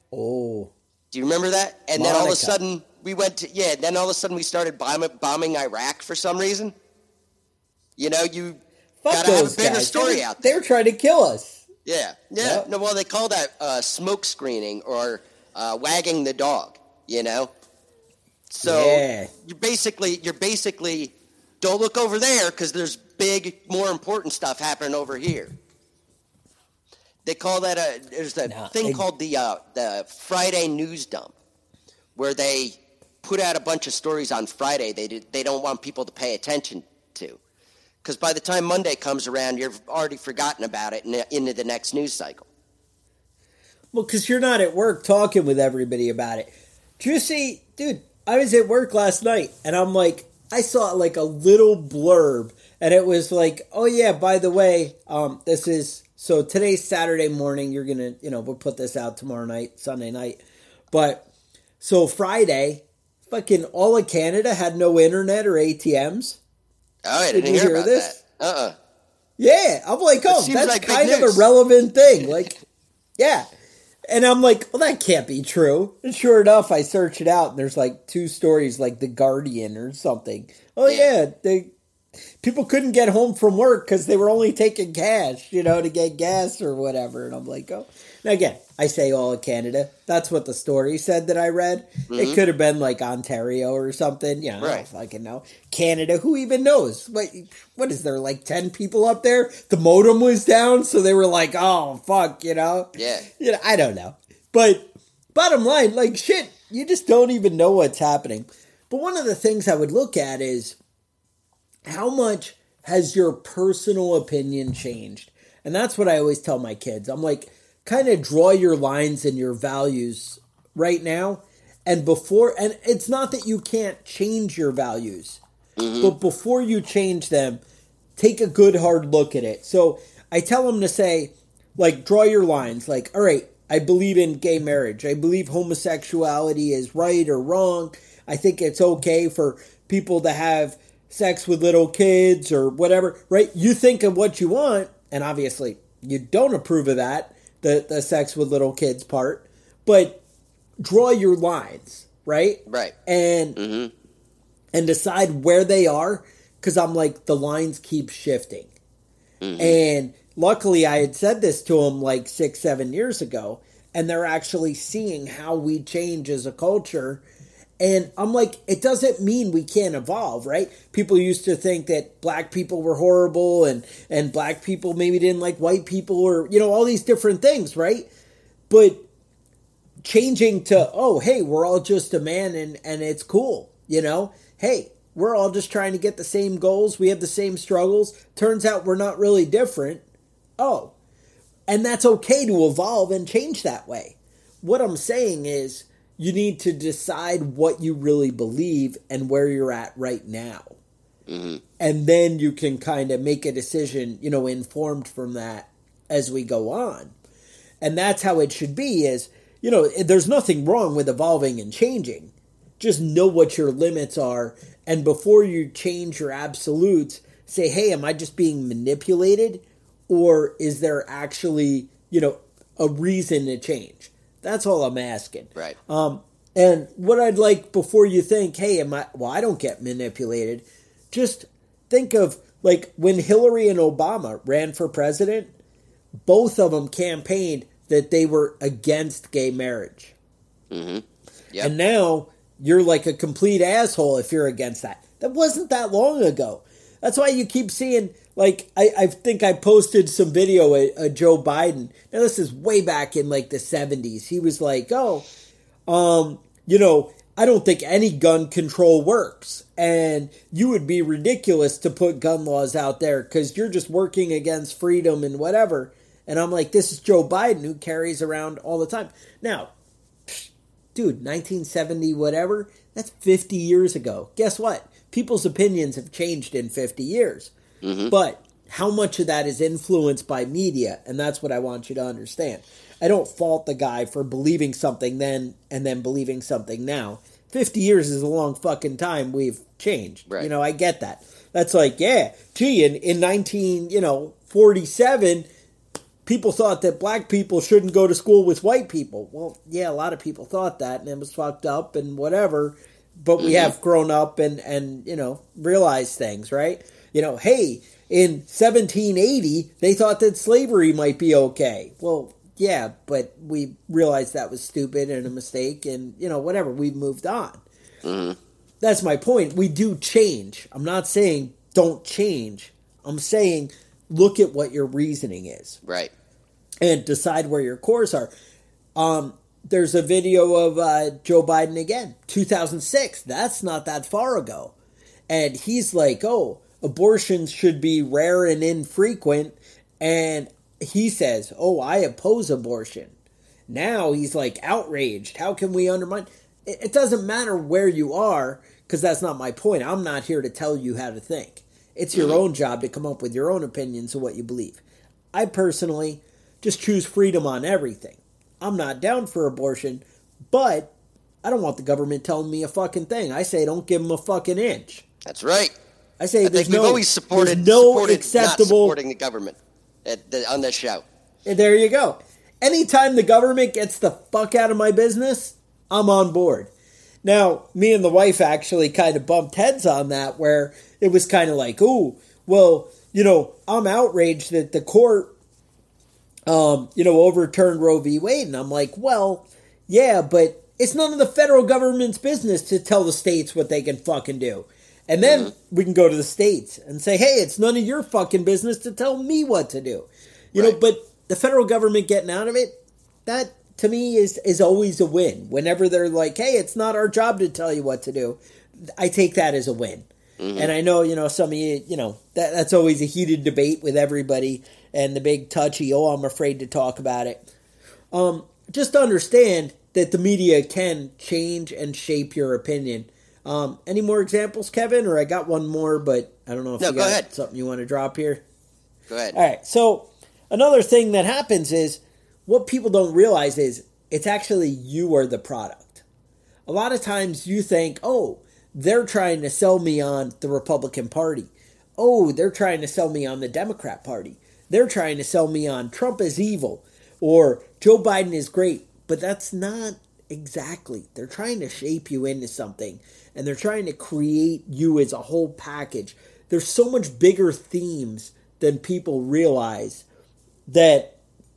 Oh. Do you remember that? And Monica. then all of a sudden, we went to, yeah, then all of a sudden we started bomb- bombing Iraq for some reason. You know, you got to have a bigger guys. story they're, out there. They're trying to kill us. Yeah, yeah. Yep. No, well, they call that uh, smoke screening or uh, wagging the dog, you know? So yeah. you basically, you're basically, don't look over there because there's big, more important stuff happening over here. They call that a, there's a no, thing it, called the uh, the Friday news dump, where they put out a bunch of stories on Friday they did, they don't want people to pay attention to. Because by the time Monday comes around, you've already forgotten about it and into the next news cycle. Well, because you're not at work talking with everybody about it. Did you see, dude, I was at work last night, and I'm like, I saw like a little blurb, and it was like, oh yeah, by the way, um, this is, so today's Saturday morning, you're going to, you know, we'll put this out tomorrow night, Sunday night. But, so Friday, fucking all of Canada had no internet or A T Ms. Oh, I didn't Did you hear, hear about this? that. Uh-uh. Yeah, I'm like, oh, that's like kind of news. a relevant thing. Like, yeah. And I'm like, well, that can't be true. And sure enough, I search it out, and there's like two stories, like The Guardian or something. Oh, yeah, yeah they people couldn't get home from work because they were only taking cash, you know, to get gas or whatever. And I'm like, oh. Now, again, I say all of Canada. That's what the story said that I read. Mm-hmm. It could have been like Ontario or something. Yeah, right. I don't fucking know. Canada, who even knows? What, what is there, like ten people up there? The modem was down, so they were like, oh, fuck, you know? Yeah. You know, I don't know. But bottom line, like, shit, you just don't even know what's happening. But one of the things I would look at is how much has your personal opinion changed? And that's what I always tell my kids. I'm like, kind of draw your lines and your values right now. And before, and it's not that you can't change your values, mm-hmm. but before you change them, take a good hard look at it. So I tell them to say, like, draw your lines. Like, all right, I believe in gay marriage. I believe homosexuality is right or wrong. I think it's okay for people to have sex with little kids or whatever, right? You think of what you want, and obviously you don't approve of that, the, the sex with little kids part, but draw your lines, right? Right. And mm-hmm. and decide where they are, because I'm like, the lines keep shifting. Mm-hmm. And luckily I had said this to them like six, seven years ago, and they're actually seeing how we change as a culture. And I'm like, it doesn't mean we can't evolve, right? People used to think that black people were horrible and, and black people maybe didn't like white people or, you know, all these different things, right? But changing to, oh, hey, we're all just a man and, and it's cool, you know? Hey, we're all just trying to get the same goals. We have the same struggles. Turns out we're not really different. Oh, and that's okay to evolve and change that way. What I'm saying is, you need to decide what you really believe and where you're at right now. Mm-hmm. And then you can kind of make a decision, you know, informed from that as we go on. And that's how it should be is, you know, there's nothing wrong with evolving and changing. Just know what your limits are. And before you change your absolutes, say, hey, am I just being manipulated? Or is there actually, you know, a reason to change? That's all I'm asking. Right. Um, and what I'd like before you think, hey, am I, well, I don't get manipulated. Just think of like when Hillary and Obama ran for president, both of them campaigned that they were against gay marriage. Mm-hmm. Yep. And now you're like a complete asshole if you're against that. That wasn't that long ago. That's why you keep seeing, like, I, I think I posted some video of, of Joe Biden. Now, this is way back in, like, the seventies. He was like, oh, um, you know, I don't think any gun control works. And you would be ridiculous to put gun laws out there because you're just working against freedom and whatever. And I'm like, this is Joe Biden who carries around all the time. Now, dude, nineteen seventy whatever, that's fifty years ago. Guess what? People's opinions have changed in fifty years. Mm-hmm. But how much of that is influenced by media? And that's what I want you to understand. I don't fault the guy for believing something then and then believing something now. fifty years is a long fucking time we've changed. Right. You know, I get that. That's like, yeah, gee, in, in nineteen, you know, forty-seven, people thought that black people shouldn't go to school with white people. Well, yeah, a lot of people thought that, and it was fucked up and whatever. But we have grown up and, and, you know, realized things, right? You know, hey, in seventeen eighty, they thought that slavery might be okay. Well, yeah, but we realized that was stupid and a mistake and, you know, whatever. We've moved on. Mm-hmm. That's my point. We do change. I'm not saying don't change. I'm saying look at what your reasoning is. Right. And decide where your cores are. Um... There's a video of uh, Joe Biden again, two thousand six. That's not that far ago. And he's like, oh, abortions should be rare and infrequent. And he says, oh, I oppose abortion. Now he's like outraged. How can we undermine? It doesn't matter where you are, because that's not my point. I'm not here to tell you how to think. It's your own job to come up with your own opinions of what you believe. I personally just choose freedom on everything. I'm not down for abortion, but I don't want the government telling me a fucking thing. I say don't give them a fucking inch. That's right. I say I there's think no, we've always supported, no supported acceptable not supporting the government at the, on this show. And there you go. Anytime the government gets the fuck out of my business, I'm on board. Now, me and the wife actually kind of bumped heads on that, where it was kind of like, ooh, well, you know, I'm outraged that the court um, you know, overturned Roe v. Wade. And I'm like, well, yeah, but it's none of the federal government's business to tell the states what they can fucking do. And then mm-hmm. we can go to the states and say, hey, it's none of your fucking business to tell me what to do. You right. know, but the federal government getting out of it, that to me is, is always a win. Whenever they're like, hey, it's not our job to tell you what to do, I take that as a win. Mm-hmm. And I know, you know, some of you, you know, that that's always a heated debate with everybody and the big touchy, oh, I'm afraid to talk about it. Um, just understand that the media can change and shape your opinion. Um, any more examples, Kevin? Or I got one more, but I don't know if no, you go got ahead. something you want to drop here. Go ahead. All right. So another thing that happens is what people don't realize is it's actually you are the product. A lot of times you think, oh, they're trying to sell me on the Republican Party. Oh, they're trying to sell me on the Democrat Party. They're trying to sell me on Trump is evil or Joe Biden is great. But that's not exactly. They're trying to shape you into something, and they're trying to create you as a whole package. There's so much bigger themes than people realize that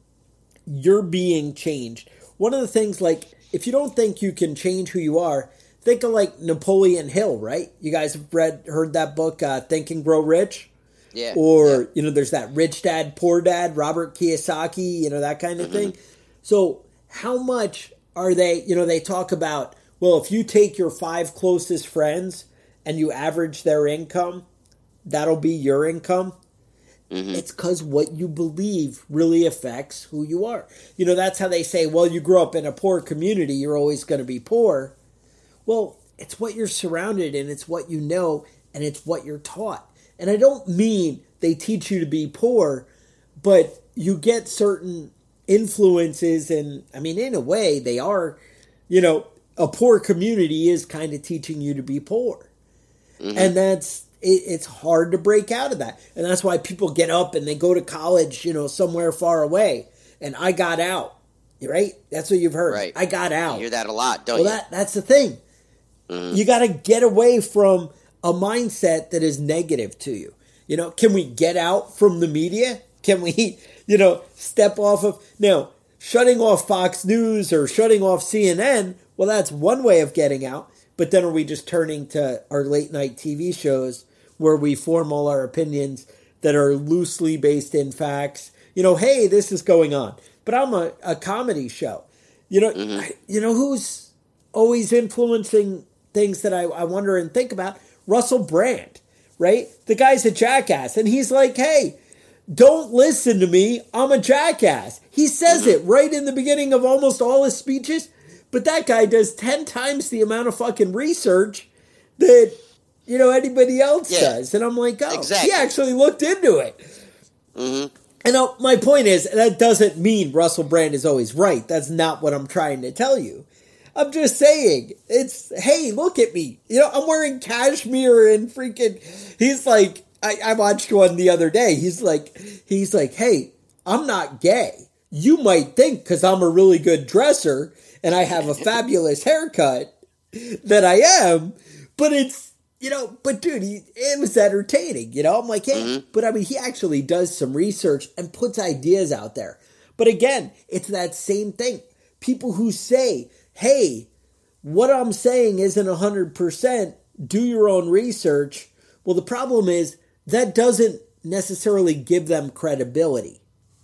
you're being changed. One of the things, like, if you don't think you can change who you are, think of like Napoleon Hill, right? You guys have read, heard that book, uh, Think and Grow Rich? Yeah. Or, yeah. you know, there's that Rich Dad, Poor Dad, Robert Kiyosaki, you know, that kind of mm-hmm. thing. So how much are they, you know, they talk about, well, if you take your five closest friends and you average their income, that'll be your income. Mm-hmm. It's because what you believe really affects who you are. You know, that's how they say, well, you grew up in a poor community, you're always going to be poor. Well, it's what you're surrounded in, it's what you know, and it's what you're taught. And I don't mean they teach you to be poor, but you get certain influences, and I mean, in a way, they are, you know, a poor community is kind of teaching you to be poor. Mm-hmm. And that's, it, it's hard to break out of that. And that's why people get up and they go to college, you know, somewhere far away. And I got out, right? That's what you've heard. Right. I got out. You hear that a lot, don't well, you? That, that's the thing. Mm-hmm. You got to get away from a mindset that is negative to you. You know, can we get out from the media? Can we, you know, step off of, now, shutting off Fox News or shutting off C N N, well, that's one way of getting out. But then are we just turning to our late night T V shows where we form all our opinions that are loosely based in facts? You know, hey, this is going on. But I'm a, a comedy show. You know, mm-hmm. I, you know who's always influencing things that I, I wonder and think about? Russell Brand, right? The guy's a jackass. And he's like, hey, don't listen to me. I'm a jackass. He says mm-hmm. it right in the beginning of almost all his speeches. But that guy does ten times the amount of fucking research that, you know, anybody else yeah. does. And I'm like, oh, exactly. He actually looked into it. Mm-hmm. And uh, my point is, that doesn't mean Russell Brand is always right. That's not what I'm trying to tell you. I'm just saying, it's, hey, look at me. You know, I'm wearing cashmere and freaking, he's like, I, I watched one the other day. He's like, he's like, hey, I'm not gay. You might think because I'm a really good dresser and I have a fabulous haircut that I am, but it's, you know, but dude, he, it was entertaining, you know? I'm like, hey, mm-hmm. but I mean, he actually does some research and puts ideas out there. But again, it's that same thing. People who say, hey, what I'm saying isn't one hundred percent, do your own research. Well, the problem is that doesn't necessarily give them credibility.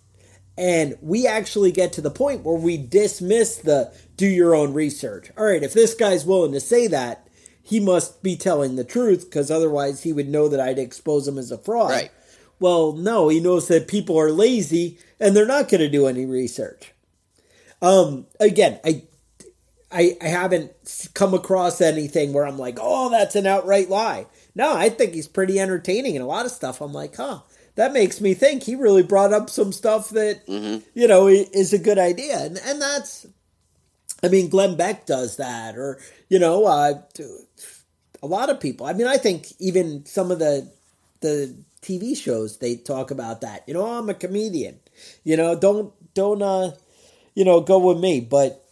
And we actually get to the point where we dismiss the do your own research. All right, if this guy's willing to say that, he must be telling the truth because otherwise he would know that I'd expose him as a fraud. Right. Well, no, he knows that people are lazy and they're not going to do any research. Um, again, I, I, I haven't come across anything where I'm like, oh, that's an outright lie. No, I think he's pretty entertaining and a lot of stuff. I'm like, huh, that makes me think he really brought up some stuff that, mm-hmm. you know, is a good idea. And, and that's, I mean, Glenn Beck does that, or, you know, uh, a lot of people. I mean, I think even some of the the T V shows, they talk about that. You know, I'm a comedian. You know, don't, don't, uh, you know, go with me. But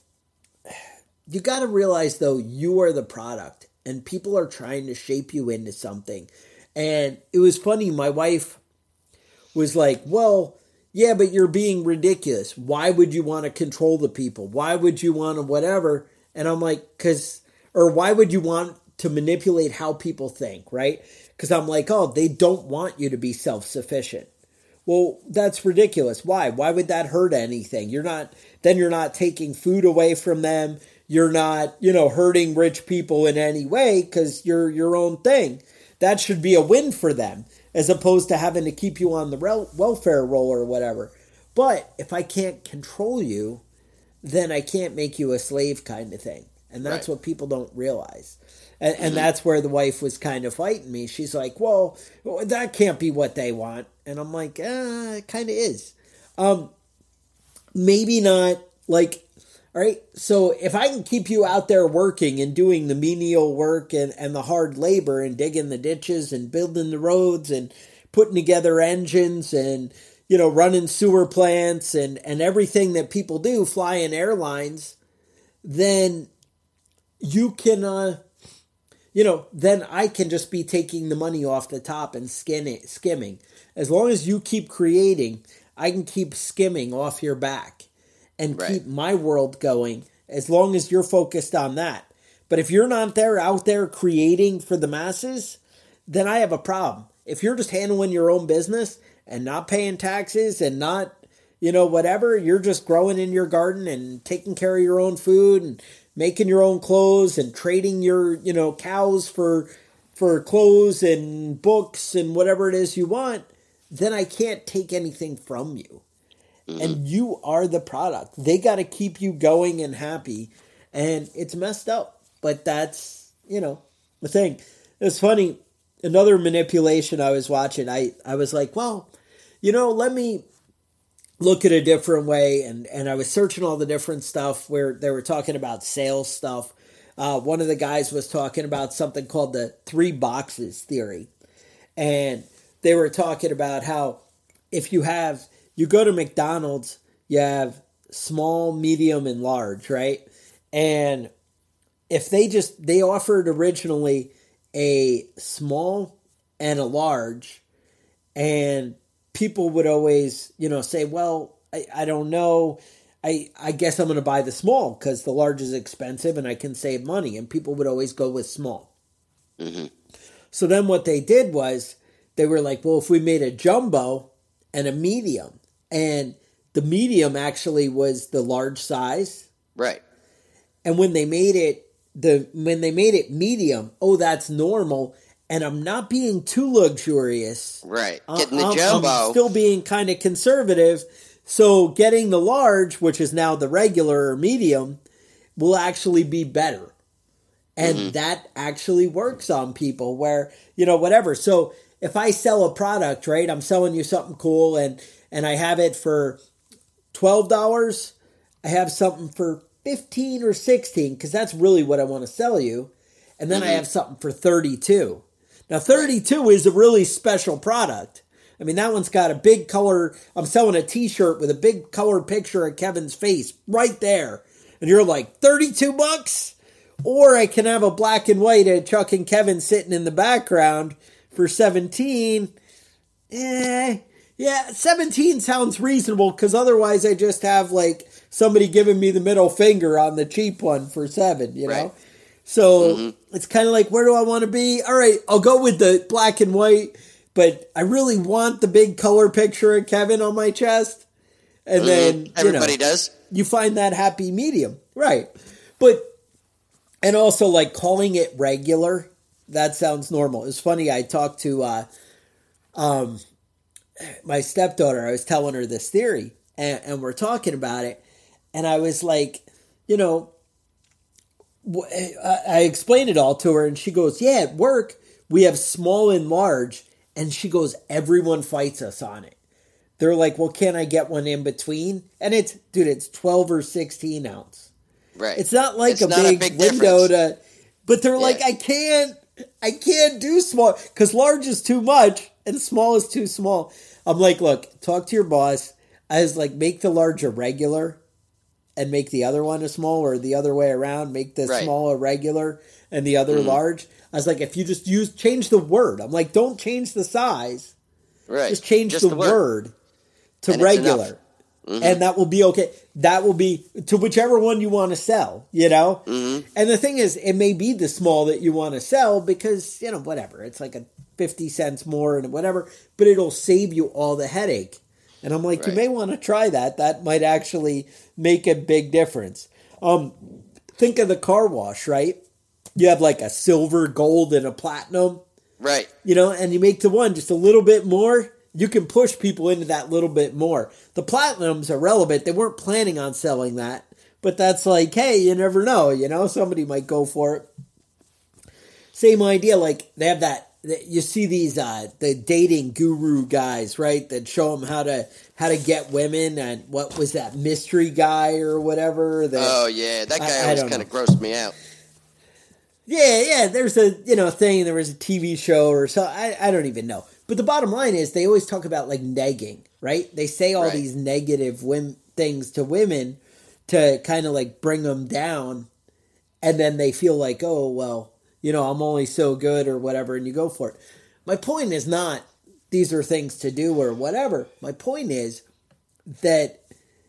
you got to realize, though, you are the product, and people are trying to shape you into something. And it was funny, my wife was like, well, yeah, but you're being ridiculous. Why would you want to control the people? Why would you want to whatever? And I'm like, because, or why would you want to manipulate how people think, right? Because I'm like, oh, they don't want you to be self-sufficient. Well, that's ridiculous. Why? Why would that hurt anything? You're not, then you're not taking food away from them. You're not, you know, hurting rich people in any way because you're your own thing. That should be a win for them as opposed to having to keep you on the rel- welfare roll or whatever. But if I can't control you, then I can't make you a slave kind of thing. And that's right. What people don't realize. And, and that's where the wife was kind of fighting me. She's like, well, that can't be what they want. And I'm like, ah, it kind of is. Um, maybe not like, all right, so if I can keep you out there working and doing the menial work and, and the hard labor and digging the ditches and building the roads and putting together engines and, you know, running sewer plants and, and everything that people do, flying airlines, then you can... Uh, You know, then I can just be taking the money off the top and skin it, skimming. As long as you keep creating, I can keep skimming off your back and right. keep my world going as long as you're focused on that. But if you're not there out there creating for the masses, then I have a problem. If you're just handling your own business and not paying taxes and not, you know, whatever, you're just growing in your garden and taking care of your own food and making your own clothes and trading your, you know, cows for for clothes and books and whatever it is you want, then I can't take anything from you. Mm-hmm. And you are the product. They got to keep you going and happy. And it's messed up. But that's, you know, the thing. It's funny. Another manipulation I was watching, I, I was like, well, you know, let me look at a different way. And, and I was searching all the different stuff where they were talking about sales stuff. Uh, one of the guys was talking about something called the three boxes theory. And they were talking about how if you have, you go to McDonald's, you have small, medium, and large, right? And if they just, they offered originally a small and a large, and people would always, you know, say, well, I, I don't know. I, I guess I'm going to buy the small because the large is expensive and I can save money. And people would always go with small. Mm-hmm. So then what they did was they were like, well, if we made a jumbo and a medium, and the medium actually was the large size. Right. And when they made it, the when they made it medium, oh, that's normal. And I'm not being too luxurious. Right. Getting the I'm, jumbo. I'm still being kind of conservative. So getting the large, which is now the regular or medium, will actually be better. And mm-hmm. that actually works on people where, you know, whatever. So if I sell a product, right, I'm selling you something cool and, and I have it for twelve dollars, I have something for fifteen or sixteen because that's really what I want to sell you. And then mm-hmm. I have something for thirty-two. Now, thirty-two is a really special product. I mean, that one's got a big color. I'm selling a t-shirt with a big color picture of Kevin's face right there. And you're like, thirty-two bucks? Or I can have a black and white of Chuck and Kevin sitting in the background for seventeen. Eh, yeah, seventeen sounds reasonable because otherwise I just have like somebody giving me the middle finger on the cheap one for seven, you know? Right. So mm-hmm. it's kind of like, where do I want to be? All right, I'll go with the black and white, but I really want the big color picture of Kevin on my chest. And mm-hmm. then, you everybody know, does. You find that happy medium. Right. But, and also like calling it regular, that sounds normal. It's funny, I talked to uh, um, my stepdaughter. I was telling her this theory, and, and we're talking about it. And I was like, you know, I explained it all to her, and she goes, yeah, at work, we have small and large. And she goes, everyone fights us on it. They're like, well, can I get one in between? And it's, dude, it's twelve or sixteen ounce. Right. It's not like it's a not big, a big window difference. to, but they're yeah. like, I can't, I can't do small, because large is too much and small is too small. I'm like, look, talk to your boss. I was like, make the large a regular and make the other one a small, or the other way around, make the right. small a regular and the other mm-hmm. large. I was like, if you just use, change the word. I'm like, don't change the size. Right. Just change just the, the word. word. to And it's regular. Mm-hmm. And that will be okay. That will be to whichever one you want to sell, you know? Mm-hmm. And the thing is, it may be the small that you want to sell because, you know, whatever. It's like a fifty cents more and whatever, but it'll save you all the headache. And I'm like, right. you may want to try that. That might actually make a big difference. Um, think of the car wash, right? You have like a silver, gold, and a platinum. Right. You know, and you make the one just a little bit more. You can push people into that little bit more. The platinums are relevant. They weren't planning on selling that. But that's like, hey, you never know. You know, somebody might go for it. Same idea. Like they have that. You see these uh, the dating guru guys, right? That show them how to how to get women. And what was that mystery guy or whatever? That, oh yeah, that guy I, always I kind of grossed me out. Yeah, yeah. There's a you know thing. There was a T V show or so. I I don't even know. But the bottom line is they always talk about like negging, right? They say all right. these negative wim- things to women to kind of like bring them down. And then they feel like, oh, well, you know, I'm only so good or whatever. And you go for it. My point is not these are things to do or whatever. My point is that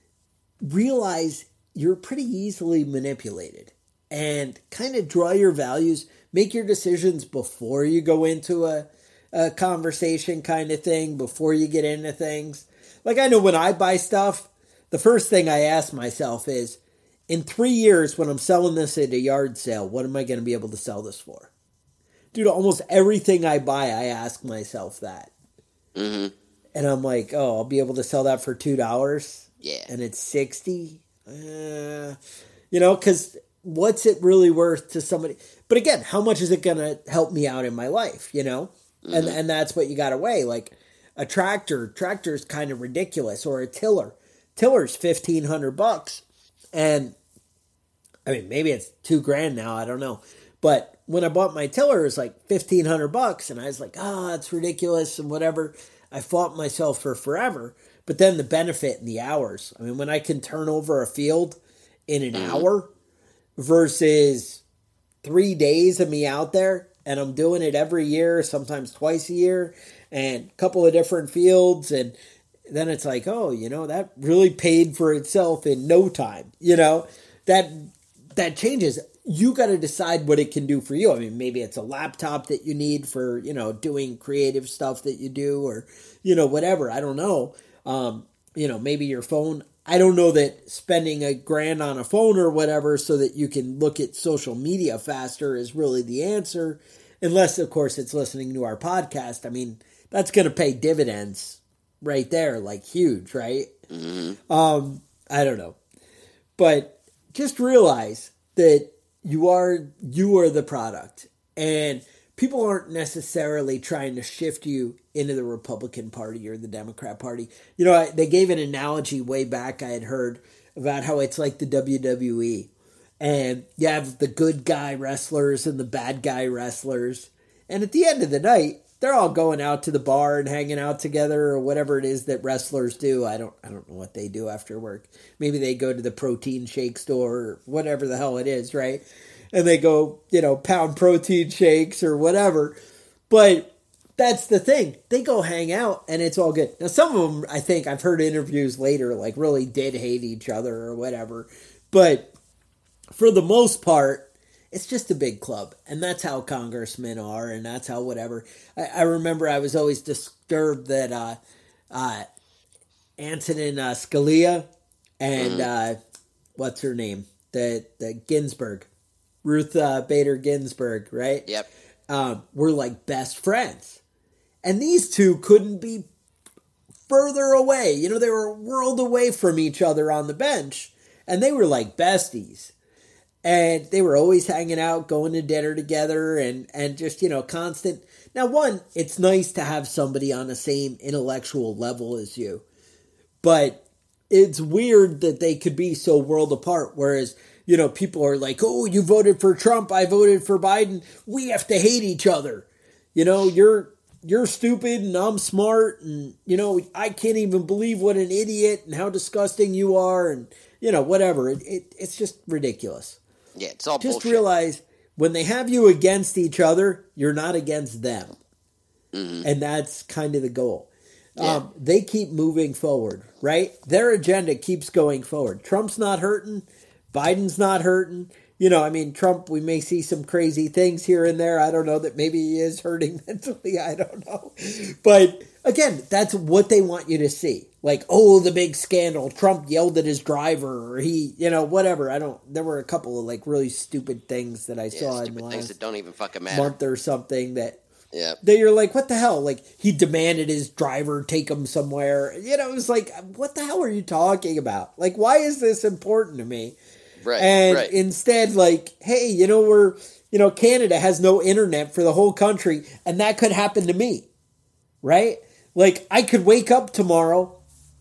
realize you're pretty easily manipulated and kind of draw your values, make your decisions before you go into a a conversation kind of thing before you get into things. Like I know when I buy stuff, the first thing I ask myself is, in three years when I'm selling this at a yard sale, what am I going to be able to sell this for? Dude, almost everything I buy, I ask myself that. Mm-hmm. And I'm like, oh, I'll be able to sell that for two dollars? Yeah. And it's sixty dollars? Uh, you know, because what's it really worth to somebody? But again, how much is it going to help me out in my life, you know? Mm-hmm. And and that's what you got to weigh. Like a tractor, tractor's kind of ridiculous, or a tiller. Tiller's fifteen hundred bucks. And I mean, maybe it's two grand now. I don't know. But when I bought my tiller, it was like fifteen hundred bucks. And I was like, oh, that's ridiculous and whatever. I fought myself for forever. But then the benefit in the hours. I mean, when I can turn over a field in an mm-hmm. hour versus three days of me out there, and I'm doing it every year, sometimes twice a year, and a couple of different fields. And then it's like, oh, you know, that really paid for itself in no time. You know, that that changes. You got to decide what it can do for you. I mean, maybe it's a laptop that you need for, you know, doing creative stuff that you do, or, you know, whatever. I don't know. Um, you know, maybe your phone. I don't know that spending a grand on a phone or whatever so that you can look at social media faster is really the answer. Unless, of course, it's listening to our podcast. I mean, that's going to pay dividends right there, like huge, right? Mm-hmm. Um, I don't know. But just realize that you are you are the product. And people aren't necessarily trying to shift you into the Republican Party or the Democrat Party. You know, I, they gave an analogy way back I had heard about how it's like the W W E. And you have the good guy wrestlers and the bad guy wrestlers. And at the end of the night, they're all going out to the bar and hanging out together or whatever it is that wrestlers do. I don't I don't know what they do after work. Maybe they go to the protein shake store or whatever the hell it is, right? And they go, you know, pound protein shakes or whatever. But that's the thing. They go hang out and it's all good. Now, some of them, I think, I've heard interviews later, like really did hate each other or whatever. But for the most part, it's just a big club. And that's how congressmen are, and that's how whatever. I, I remember I was always disturbed that uh, uh, Antonin uh, Scalia and mm. uh, what's her name? The, the Ginsburg. Ruth uh, Bader Ginsburg, right? Yep. Um, were like best friends. And these two couldn't be further away. You know, they were a world away from each other on the bench. And they were like besties. And they were always hanging out, going to dinner together, and, and just, you know, constant. Now, one, it's nice to have somebody on the same intellectual level as you. But it's weird that they could be so world apart, whereas, you know, people are like, oh, you voted for Trump, I voted for Biden. We have to hate each other. You know, you're you're stupid and I'm smart, and, you know, I can't even believe what an idiot and how disgusting you are, and, you know, whatever. It, it It's just ridiculous. Yeah, it's all Just bullshit. realize when they have you against each other, you're not against them. Mm-hmm. And that's kind of the goal. Yeah. Um, they keep moving forward, right? Their agenda keeps going forward. Trump's not hurting. Biden's not hurting. You know, I mean, Trump, we may see some crazy things here and there. I don't know that maybe he is hurting mentally. I don't know. But again, that's what they want you to see. Like, oh, the big scandal. Trump yelled at his driver, or he, you know, whatever. I don't, there were a couple of like really stupid things that I Yeah, saw in stupid the things last that don't even fucking matter. month or something that, Yeah. that you're like, what the hell? Like, he demanded his driver take him somewhere. You know, it was like, what the hell are you talking about? Like, why is this important to me? Right. And right. instead, like, hey, you know, we're, you know, Canada has no internet for the whole country, and that could happen to me, right? Like, I could wake up tomorrow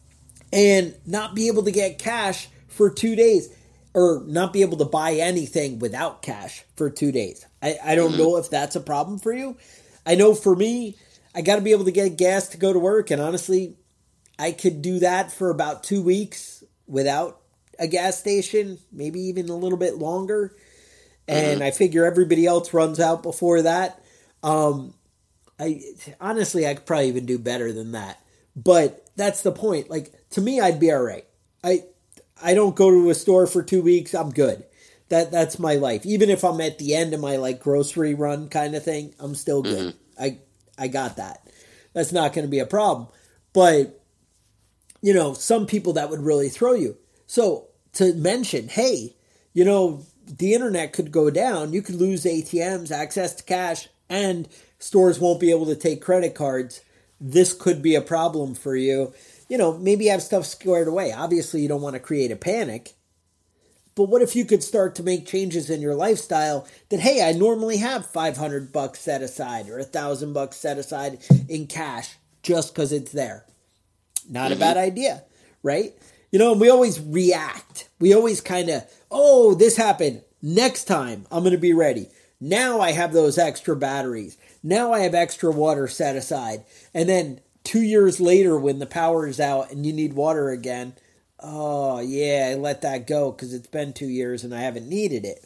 and not be able to get cash for two days, or not be able to buy anything without cash for two days. I, I don't mm-hmm. know if that's a problem for you. I know for me, I got to be able to get gas to go to work, and honestly, I could do that for about two weeks without a gas station, maybe even a little bit longer. And mm-hmm. I figure everybody else runs out before that. Um, I honestly, I could probably even do better than that. But that's the point. Like, to me, I'd be all right. I I don't go to a store for two weeks. I'm good. That that's my life. Even if I'm at the end of my like grocery run kind of thing, I'm still good. Mm-hmm. I I got that. That's not going to be a problem. But you know, some people that would really throw you. So to mention, hey, you know, the internet could go down. You could lose A T Ms, access to cash, and stores won't be able to take credit cards. This could be a problem for you. You know, maybe have stuff squared away. Obviously, you don't want to create a panic. But what if you could start to make changes in your lifestyle that, hey, I normally have five hundred bucks set aside or one thousand bucks set aside in cash just because it's there. Not mm-hmm. a bad idea, right? You know, we always react. We always kind of, oh, this happened. Next time, I'm going to be ready. Now I have those extra batteries. Now I have extra water set aside. And then two years later, when the power is out and you need water again, oh, yeah, I let that go because it's been two years and I haven't needed it.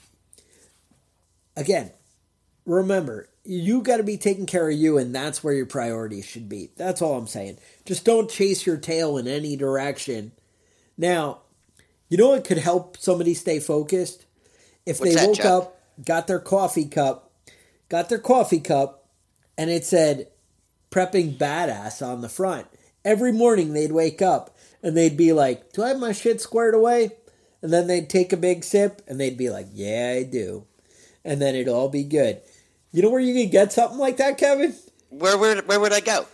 Again, remember, you got to be taking care of you, and that's where your priorities should be. That's all I'm saying. Just don't chase your tail in any direction. Now, you know what could help somebody stay focused? If What's they that, woke Chuck? up, got their coffee cup, got their coffee cup, and it said Prepping Badass on the front. Every morning they'd wake up and they'd be like, do I have my shit squared away? And then they'd take a big sip and they'd be like, yeah, I do. And then it'd all be good. You know where you can get something like that, Kevin? Where where where would I go?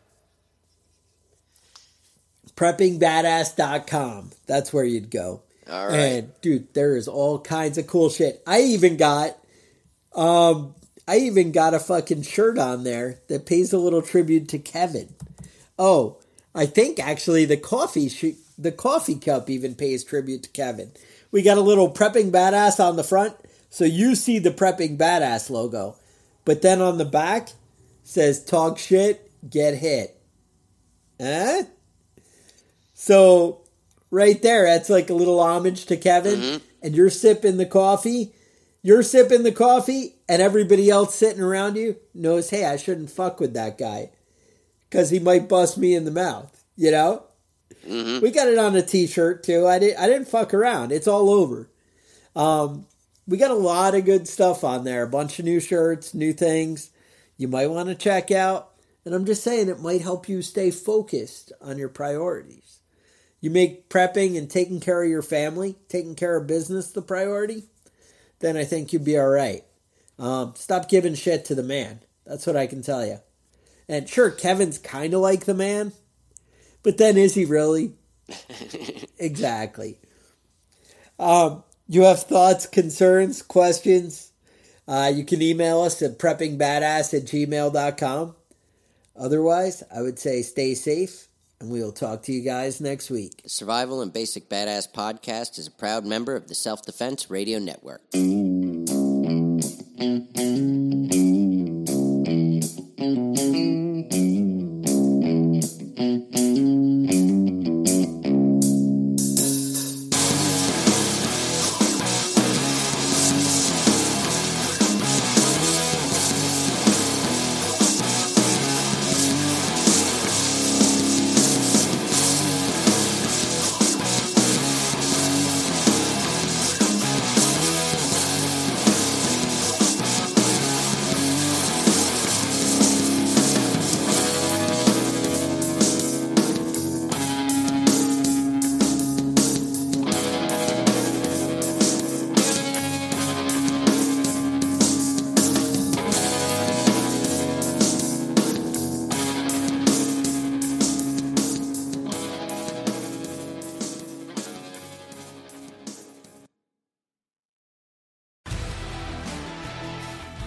prepping badass dot com. That's where you'd go. All right. And dude, there is all kinds of cool shit. I even got um I even got a fucking shirt on there that pays a little tribute to Kevin. Oh, I think actually the coffee sh- the coffee cup even pays tribute to Kevin. We got a little Prepping Badass on the front, so you see the Prepping Badass logo. But then on the back says talk shit, get hit. Huh? So right there, that's like a little homage to Kevin. Mm-hmm. And you're sipping the coffee. You're sipping the coffee, and everybody else sitting around you knows, hey, I shouldn't fuck with that guy because he might bust me in the mouth, you know? Mm-hmm. We got it on a t-shirt, too. I, did, I didn't fuck around. It's all over. Um, we got a lot of good stuff on there. A bunch of new shirts, new things you might want to check out. And I'm just saying it might help you stay focused on your priorities. You make prepping and taking care of your family, taking care of business the priority, then I think you'd be all right. Um, stop giving shit to the man. That's what I can tell you. And sure, Kevin's kind of like the man, but then is he really? Exactly. Um, you have thoughts, concerns, questions? Uh, you can email us at prepping badass at gmail dot com. Otherwise, I would say stay safe, and we will talk to you guys next week. The Survival and Basic Badass podcast is a proud member of the Self-Defense Radio Network.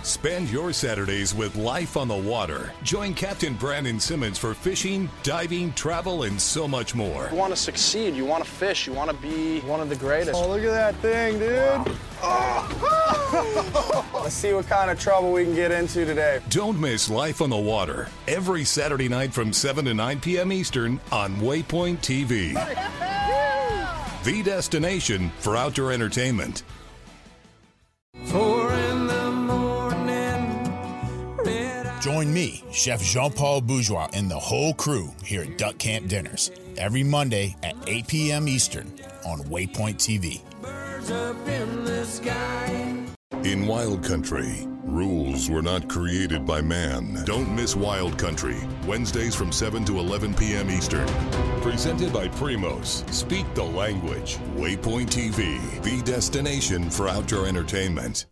Spend your Saturdays with life on the water. Join Captain Brandon Simmons for fishing, diving, travel, and so much more. You want to succeed, you want to fish, you want to be one of the greatest. Oh, look at that thing, dude. Wow. Oh. Let's see what kind of trouble we can get into today. Don't miss Life on the Water every Saturday night from seven to nine p.m. Eastern on Waypoint T V. The destination for outdoor entertainment. Four in the morning. Join me, Chef Jean-Paul Bourgeois, and the whole crew here at Duck Camp Dinners every Monday at eight p.m. Eastern on Waypoint T V. Birds up in the sky. In Wild Country, rules were not created by man. Don't miss Wild Country, Wednesdays from seven to eleven p.m. Eastern. Presented by Primos. Speak the language. Waypoint T V, the destination for outdoor entertainment.